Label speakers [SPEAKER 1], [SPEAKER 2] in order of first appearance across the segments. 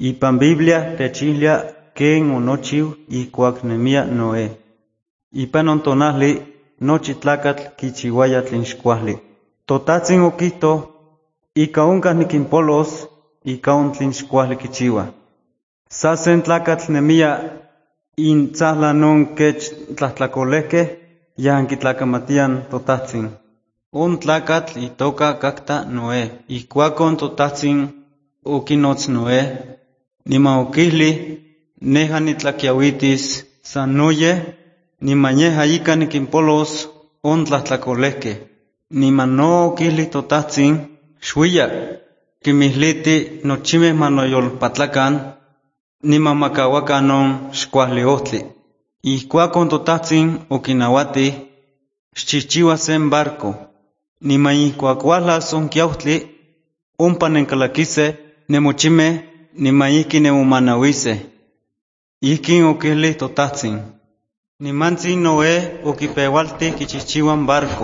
[SPEAKER 1] Ipan Biblia techihlia ken onochiu ikuak nemia Noé. Ipan ontonahli nochi tlakatl kichiuaya tlen xkuajli. Totatsin okihto, ika onkah nikimpolos ika on tlen xkuajli kichiua. Sa sen tlakatl nemia intzahla non kech tlahtlakolehkeh yahan kitlakamatian totatsin. On tlakatl itoka kakta Noé. Ikuakon totatsin okinots Noé, niman okihli, neja nitlakiauitis sanoye, niman yeha ika nikimpolos on tlahtlakolehkeh. Niman no okihli totatsin, xuiya, kimihliti nochimeh manoyolpatlakan, niman makawakan non xkuajli ohtli. Ikuakon totatsin okinawati, xchihchiua sen barco, niman ikuak uahlas on kiautli, ompa nenkalakise nemochimeh, niman ihki nemomanauise. Ihkin okihli totatsin. Nimantsin Noé okipewalti kichihchiuan barco.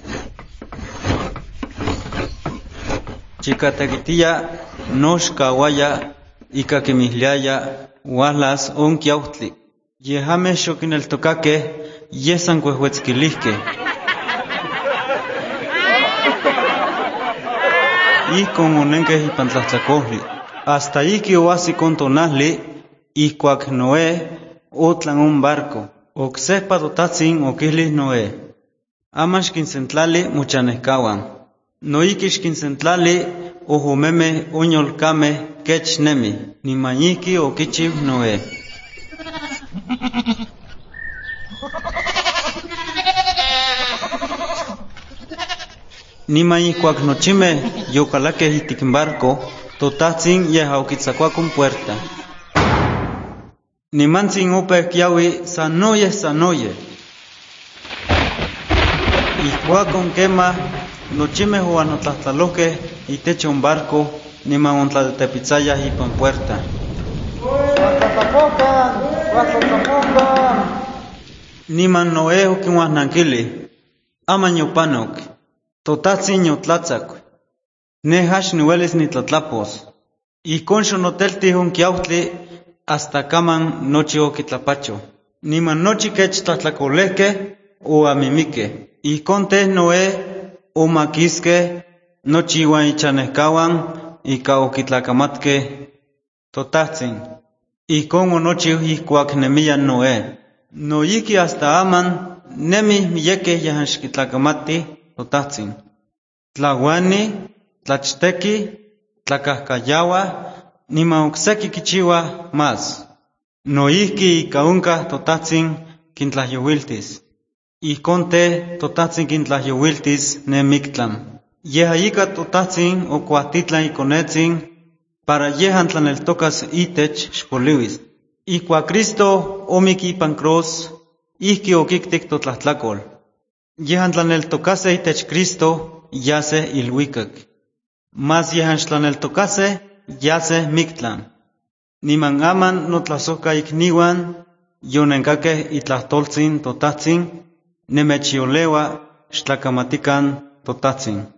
[SPEAKER 1] Chikatekitia no xkawaya ika kimihliaya uahlas on kiautli. Yehameh xokineltokakeh yesan kuehwetzkilihkeh. Ihkon onenkeh ipan tlahtlakohli. Hasta ihki oahsik on tonahli, ikuak Noé otlan on barco. Oksehpa totatsin okihli Noé, ama xkinsentlali mochanehkawan. Noihki xkinsentlali ojomemeh onyolkameh kech nemi, niman ihki okichiu Noé. Niman ikuak nochimeh yokalakeh ihtik barco, totatsin yeha okitzakuakon puerta. Nimantsin opeh kiaui sanoye. Ikuakon kemah nochimeh oanotlahtalohkeh itech on barco, niman ontlatepitzayah ipan puerta. Niman Noé okinhuajnankili, ama yopanok, totatsin yotlatzak, neja xniuelis nitlatlapos. Ihkon xonoteltih on kiautli hasta kaman nochi okitlapacho. Niman nochi kech tlahtlakolehkeh oamimikeh. Ihkon teh Noé omakiskeh nochi iuan ichanehkawan ika okitlakamatkeh totatsin. Ihkon onochiu ikuak nemiya Noé. Noihki hasta aman nemih miyekeh yahan xkitlakamatih totatsin. Tlauani, tlachteki, tlakahkayauah, niman okseki kichiuah más. Noihki ika onkah totatsin kintlahyowiltis. Ihkon teh totatsin kintlahyowiltis ne miktlan. Yeha ika totatsin okuahtitlan ikonetsin para yehan tlaneltokas itech xpoliuis. Ikuak Cristo omik ipan cruz, ihki okiktik totlahtlakol. Yehan tlaneltokaseh itech Cristo yaseh ilhuikak. Mas yehan xtlaneltokaseh yaseh miktlan. Niman aman notlasohka ikniuan, yonenkakeh itlahtoltzin totatsin, nemechyolewa xtlakamatikan totatsin.